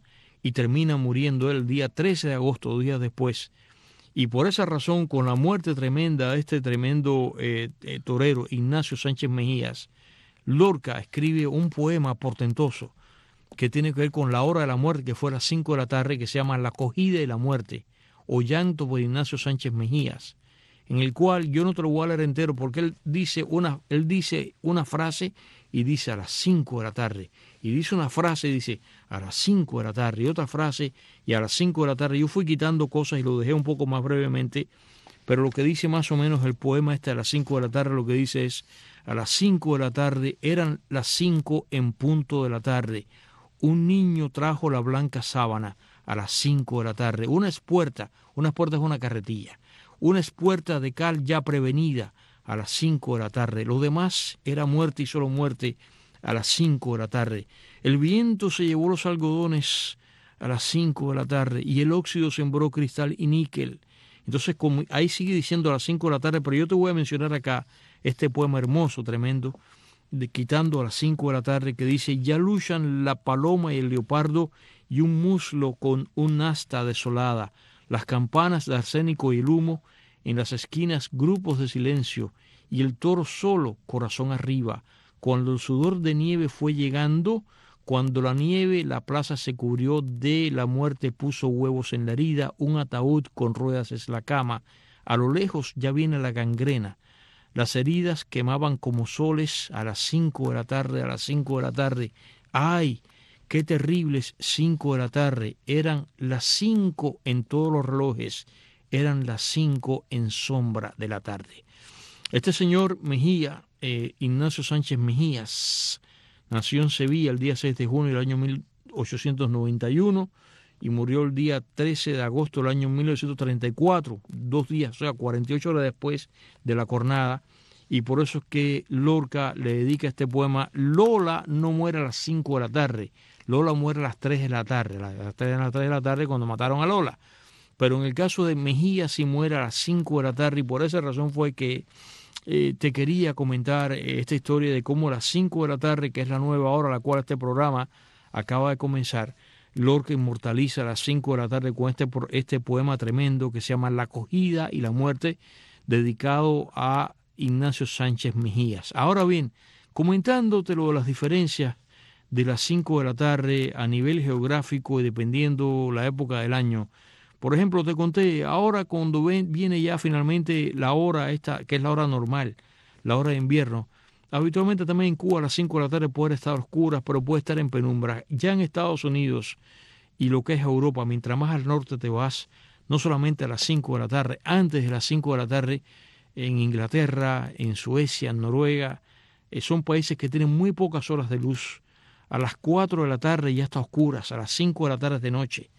y termina muriendo el día trece de agosto, dos días después. Y por esa razón, con la muerte tremenda de este tremendo eh, eh, torero, Ignacio Sánchez Mejías, Lorca escribe un poema portentoso que tiene que ver con la hora de la muerte, que fue a las cinco de la tarde, que se llama La acogida y la muerte, o llanto por Ignacio Sánchez Mejías, en el cual yo no te lo voy a leer entero porque él dice una, él dice una frase y dice a las cinco de la tarde, y dice una frase y dice a las cinco de la tarde, y otra frase y a las cinco de la tarde. Yo fui quitando cosas y lo dejé un poco más brevemente, pero lo que dice más o menos el poema este a las cinco de la tarde, lo que dice es: a las cinco de la tarde, eran las cinco en punto de la tarde, un niño trajo la blanca sábana a las cinco de la tarde, una espuerta, una espuerta es una carretilla, una espuerta de cal ya prevenida a las cinco de la tarde. Lo demás era muerte y solo muerte a las cinco de la tarde. El viento se llevó los algodones a las cinco de la tarde y el óxido sembró cristal y níquel. Entonces, como ahí sigue diciendo a las cinco de la tarde, pero yo te voy a mencionar acá este poema hermoso, tremendo, de quitando a las cinco de la tarde, que dice: ya luchan la paloma y el leopardo y un muslo con un asta desolada, las campanas de arsénico y el humo, en las esquinas grupos de silencio, y el toro solo, corazón arriba, cuando el sudor de nieve fue llegando, cuando la nieve la plaza se cubrió de, la muerte puso huevos en la herida, un ataúd con ruedas es la cama, a lo lejos ya viene la gangrena, las heridas quemaban como soles a las cinco de la tarde, a las cinco de la tarde, ¡ay! Qué terribles cinco de la tarde, eran las cinco en todos los relojes, eran las cinco en sombra de la tarde. Este señor Mejía, eh, Ignacio Sánchez Mejías, nació en Sevilla el día seis de junio del año mil ochocientos noventa y uno y murió el día trece de agosto del año mil novecientos treinta y cuatro, dos días, o sea, cuarenta y ocho horas después de la jornada. Y por eso es que Lorca le dedica este poema: Lola no muere a las cinco de la tarde, Lola muere a las tres de la tarde, a las tres de la tarde cuando mataron a Lola. Pero en el caso de Mejía sí muere a las cinco de la tarde, y por esa razón fue que eh, te quería comentar eh, esta historia de cómo a las cinco de la tarde, que es la nueva hora a la cual este programa acaba de comenzar, Lorca inmortaliza a las cinco de la tarde con este, este poema tremendo que se llama La acogida y la muerte, dedicado a Ignacio Sánchez Mejías. Ahora bien, comentándote lo de las diferencias de las cinco de la tarde a nivel geográfico y dependiendo la época del año. Por ejemplo, te conté, ahora cuando ven, viene ya finalmente la hora esta, que es la hora normal, la hora de invierno, habitualmente también en Cuba a las cinco de la tarde puede estar oscuras, pero puede estar en penumbra. Ya en Estados Unidos y lo que es Europa, mientras más al norte te vas, no solamente a las cinco de la tarde, antes de las cinco de la tarde, en Inglaterra, en Suecia, en Noruega, eh, son países que tienen muy pocas horas de luz. A las cuatro de la tarde ya está oscuras, a las cinco de la tarde de noche.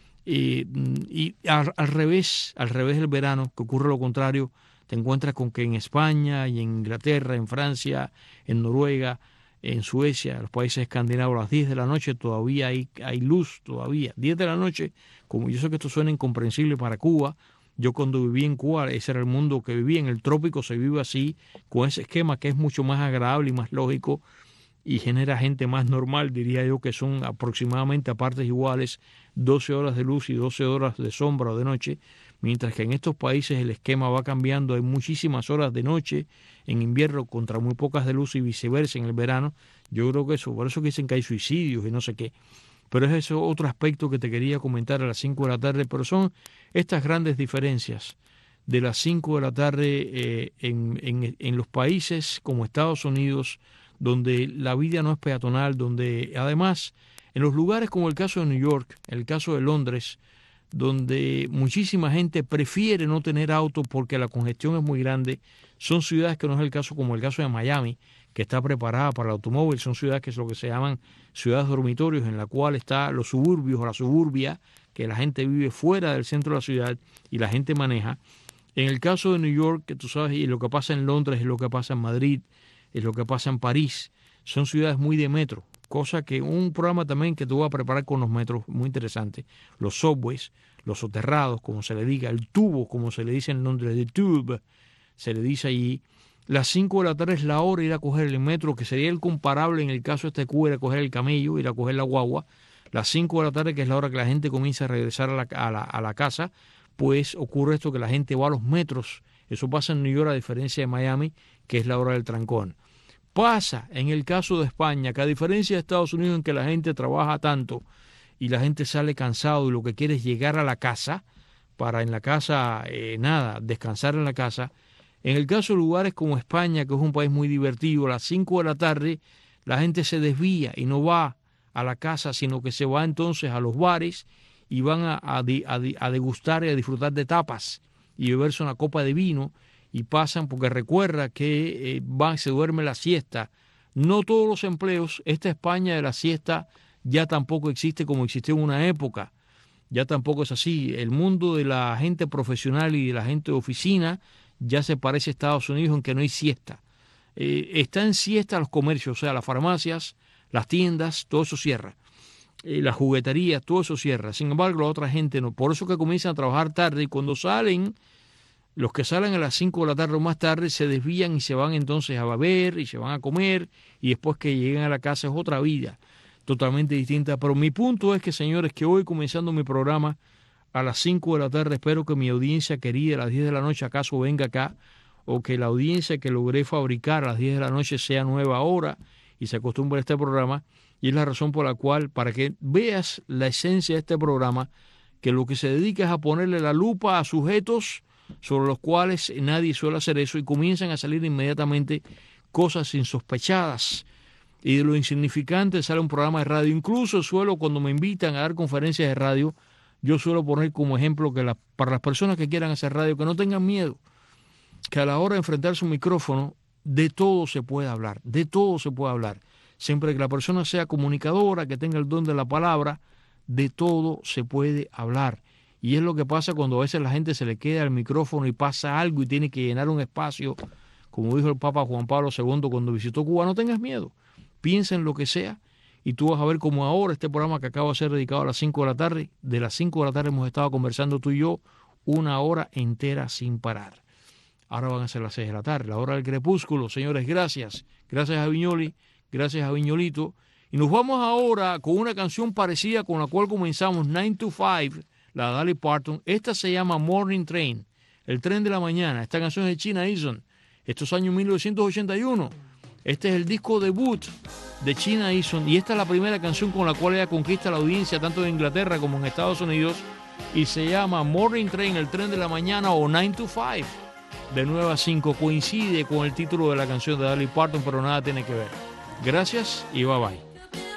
Eh, y al, al revés, al revés del verano, que ocurre lo contrario, te encuentras con que en España y en Inglaterra, en Francia, en Noruega, en Suecia, los países escandinavos, a las diez de la noche todavía hay, hay luz, todavía. diez de la noche, como yo sé que esto suena incomprensible para Cuba, yo cuando viví en Cuba, ese era el mundo que vivía, en el trópico se vive así, con ese esquema que es mucho más agradable y más lógico y genera gente más normal, diría yo, que son aproximadamente a partes iguales doce horas de luz y doce horas de sombra o de noche, mientras que en estos países el esquema va cambiando, hay muchísimas horas de noche en invierno contra muy pocas de luz y viceversa en el verano. Yo creo que eso, por eso que dicen que hay suicidios y no sé qué. Pero es eso otro aspecto que te quería comentar a las cinco de la tarde, pero son estas grandes diferencias de las cinco de la tarde eh, en, en, en los países como Estados Unidos, donde la vida no es peatonal, donde además en los lugares como el caso de New York, el caso de Londres, donde muchísima gente prefiere no tener auto porque la congestión es muy grande, son ciudades que no es el caso como el caso de Miami, que está preparada para el automóvil, son ciudades que es lo que se llaman ciudades dormitorios, en la cual están los suburbios o la suburbia, que la gente vive fuera del centro de la ciudad y la gente maneja. En el caso de New York, que tú sabes, y lo que pasa en Londres es lo que pasa en Madrid, es lo que pasa en París, son ciudades muy de metro, cosa que un programa también que te voy a preparar con los metros, muy interesante, los subways, los soterrados, como se le diga, el tubo, como se le dice en Londres, the tube, se le dice allí. Las cinco de la tarde es la hora de ir a coger el metro, que sería el comparable en el caso de este Cuba, ir a coger el camello, ir a coger la guagua. las cinco de la tarde, que es la hora que la gente comienza a regresar a la, a la, a la casa, pues ocurre esto que la gente va a los metros. Eso pasa en New York a diferencia de Miami, que es la hora del trancón. Pasa en el caso de España, que a diferencia de Estados Unidos, en que la gente trabaja tanto y la gente sale cansado y lo que quiere es llegar a la casa, para en la casa, eh, nada, descansar en la casa. En el caso de lugares como España, que es un país muy divertido, a las cinco de la tarde la gente se desvía y no va a la casa, sino que se va entonces a los bares y van a, a, a, a degustar y a disfrutar de tapas y beberse una copa de vino, y pasan, porque recuerda que eh, van, se duerme la siesta. No todos los empleos, esta España de la siesta ya tampoco existe como existió en una época, ya tampoco es así. El mundo de la gente profesional y de la gente de oficina ya se parece a Estados Unidos en que no hay siesta. Eh, está en siesta los comercios, o sea, las farmacias, las tiendas, todo eso cierra. Eh, las jugueterías, todo eso cierra. Sin embargo, la otra gente no. Por eso que comienzan a trabajar tarde, y cuando salen, los que salen a las cinco de la tarde o más tarde se desvían y se van entonces a beber y se van a comer, y después que lleguen a la casa es otra vida totalmente distinta. Pero mi punto es que, señores, que hoy, comenzando mi programa a las cinco de la tarde, espero que mi audiencia querida a las diez de la noche acaso venga acá, o que la audiencia que logré fabricar a las diez de la noche sea nueva ahora y se acostumbre a este programa. Y es la razón por la cual, para que veas la esencia de este programa, que lo que se dedica es a ponerle la lupa a sujetos sobre los cuales nadie suele hacer eso, y comienzan a salir inmediatamente cosas insospechadas. Y de lo insignificante sale un programa de radio. Incluso suelo, cuando me invitan a dar conferencias de radio, yo suelo poner como ejemplo que la, para las personas que quieran hacer radio, que no tengan miedo, que a la hora de enfrentarse a un micrófono, de todo se puede hablar, de todo se puede hablar. Siempre que la persona sea comunicadora, que tenga el don de la palabra, de todo se puede hablar. Y es lo que pasa cuando a veces la gente se le queda al micrófono y pasa algo y tiene que llenar un espacio. Como dijo el Papa Juan Pablo segundo cuando visitó Cuba, no tengas miedo, piensa en lo que sea, y tú vas a ver como ahora este programa que acaba de ser dedicado a las cinco de la tarde, de las cinco de la tarde hemos estado conversando tú y yo una hora entera sin parar. Ahora van a ser las seis de la tarde, la hora del crepúsculo. Señores, gracias. Gracias a Viñoli, gracias a Viñolito. Y nos vamos ahora con una canción parecida con la cual comenzamos, nine to five, la de Dolly Parton. Esta se llama Morning Train, el tren de la mañana. Esta canción es de China Easton. Esto es año mil novecientos ochenta y uno. Este es el disco debut de China Easton, y esta es la primera canción con la cual ella conquista la audiencia tanto en Inglaterra como en Estados Unidos, y se llama Morning Train, el tren de la mañana, o nine to five, de nueve a cinco. Coincide con el título de la canción de Dolly Parton, pero nada tiene que ver. Gracias y bye bye.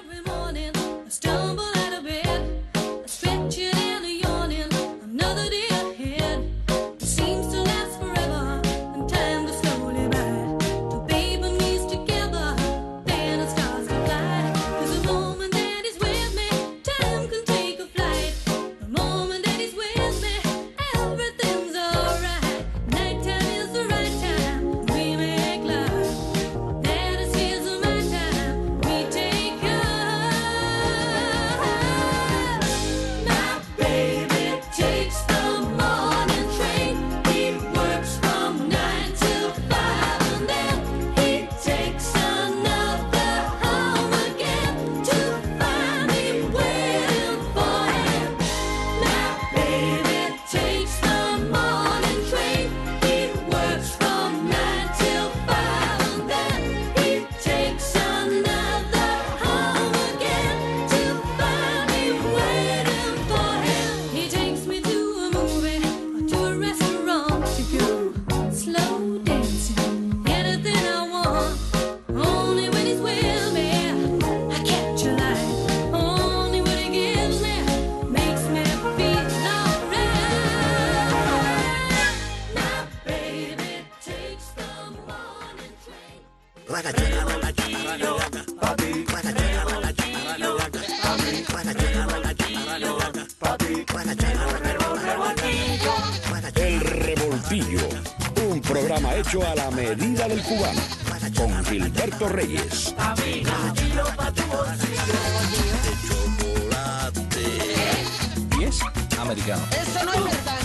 El Revoltillo, un programa hecho a la medida del cubano, con Gilberto Reyes. Y es americano. Eso no es verdad.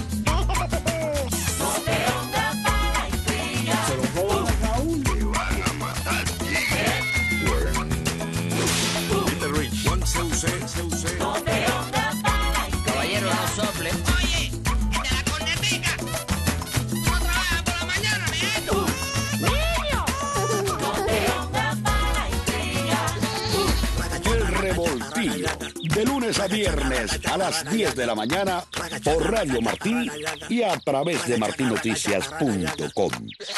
Se lo roban a Raúl. Te van a matar. In the Rich. One, two, three, two, three. de lunes a viernes a las diez de la mañana por Radio Martí y a través de martí noticias punto com.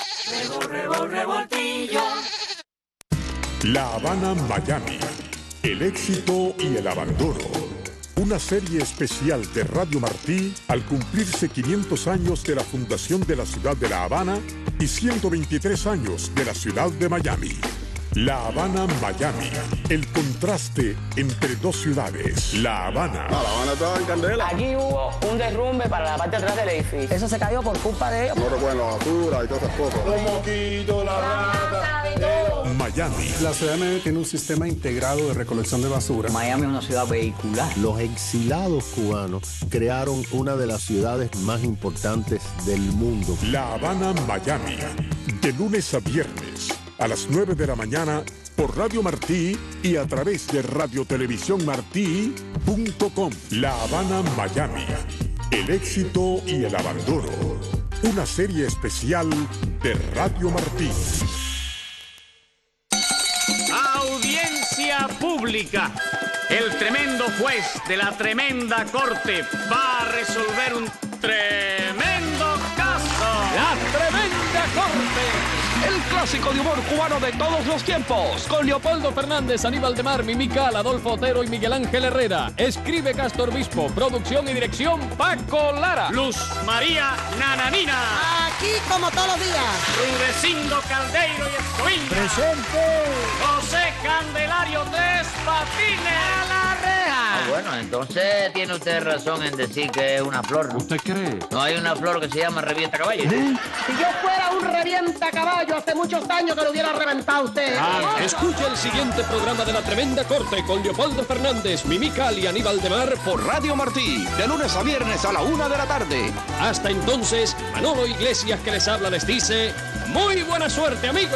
La Habana, Miami. El éxito y el abandono. Una serie especial de Radio Martí al cumplirse quinientos años de la fundación de la ciudad de La Habana y ciento veintitrés años de la ciudad de Miami. La Habana, Miami. El contraste entre dos ciudades. La Habana. No, La Habana estaba en candela. Aquí hubo un derrumbe para la parte de atrás del edificio. Eso se cayó por culpa de ellos. No recuerdan la basura y todas esas cosas. Los mosquitos, la rata. Miami. La ciudad de Miami tiene un sistema integrado de recolección de basura. Miami es una ciudad vehicular. Los exilados cubanos crearon una de las ciudades más importantes del mundo. La Habana, Miami. De lunes a viernes a las nueve de la mañana por Radio Martí y a través de radio televisión martí punto com. La Habana, Miami. El éxito y el abandono. Una serie especial de Radio Martí. Audiencia pública. El tremendo juez de la tremenda corte va a resolver un tremendo caso. La tremenda corte. El clásico de humor cubano de todos los tiempos. Con Leopoldo Fernández, Aníbal de Mar, Mimical, Adolfo Otero y Miguel Ángel Herrera. Escribe Castor Obispo. Producción y dirección Paco Lara. Luz María Nananina. Aquí como todos los días. Rudecindo Caldeiro y Escoviña. Presente. José Candelario Tres Patines. A la reja. Ah, bueno, entonces tiene usted razón en decir que es una flor, ¿no? ¿Usted cree? No hay una flor que se llama revienta caballo. ¿Eh? Si yo fuera un revienta caballo, hace muchos años que lo hubiera reventado usted. Ah, escucha el siguiente programa de La Tremenda Corte con Leopoldo Fernández, Mimical y Aníbal de Mar por Radio Martí, de lunes a viernes a la una de la tarde. Hasta entonces, Manolo Iglesias que les habla les dice, ¡muy buena suerte, amigos!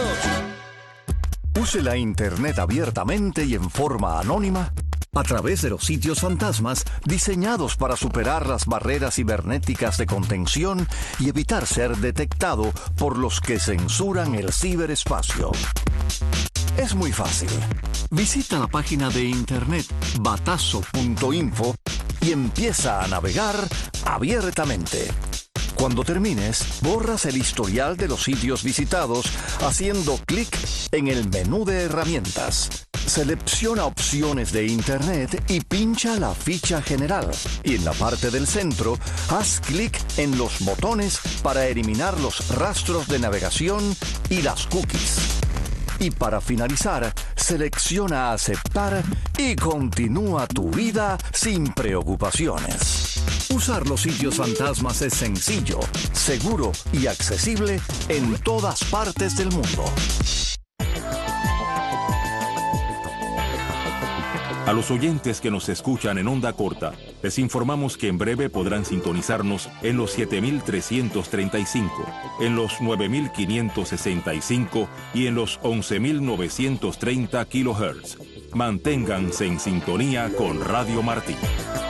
Use la Internet abiertamente y en forma anónima a través de los sitios fantasmas diseñados para superar las barreras cibernéticas de contención y evitar ser detectado por los que censuran el ciberespacio. Es muy fácil. Visita la página de internet batazo punto info y empieza a navegar abiertamente. Cuando termines, borras el historial de los sitios visitados haciendo clic en el menú de herramientas. Selecciona opciones de Internet y pincha la ficha general. Y en la parte del centro, haz clic en los botones para eliminar los rastros de navegación y las cookies. Y para finalizar, selecciona aceptar y continúa tu vida sin preocupaciones. Usar los sitios fantasmas es sencillo, seguro y accesible en todas partes del mundo. A los oyentes que nos escuchan en onda corta, les informamos que en breve podrán sintonizarnos en los siete mil trescientos treinta y cinco, en los nueve mil quinientos sesenta y cinco y en los once mil novecientos treinta kilohertz. Manténganse en sintonía con Radio Martí.